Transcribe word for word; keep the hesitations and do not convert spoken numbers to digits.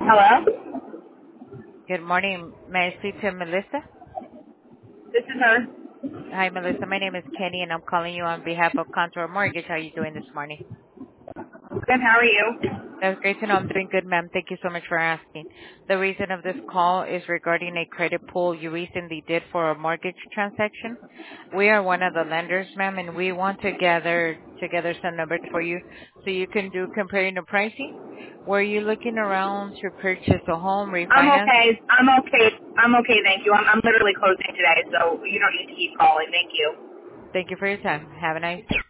Hello? Good morning. May I speak to Melissa? This is her. Hi, Melissa. My name is Kenny, and I'm calling you on behalf of Contour Mortgage. How are you doing this morning? Good, how are you? That's great to know. I'm doing good, ma'am. Thank you so much for asking. The reason of this call is regarding a credit pull you recently did for a mortgage transaction. We are one of the lenders, ma'am, and we want to gather together some numbers for you so you can do comparing the pricing. Were you looking around to purchase a home, I'm refinance? okay. I'm okay. I'm okay, thank you. I'm, I'm literally closing today, so you don't need to keep calling. Thank you. Thank you for your time. Have a nice day.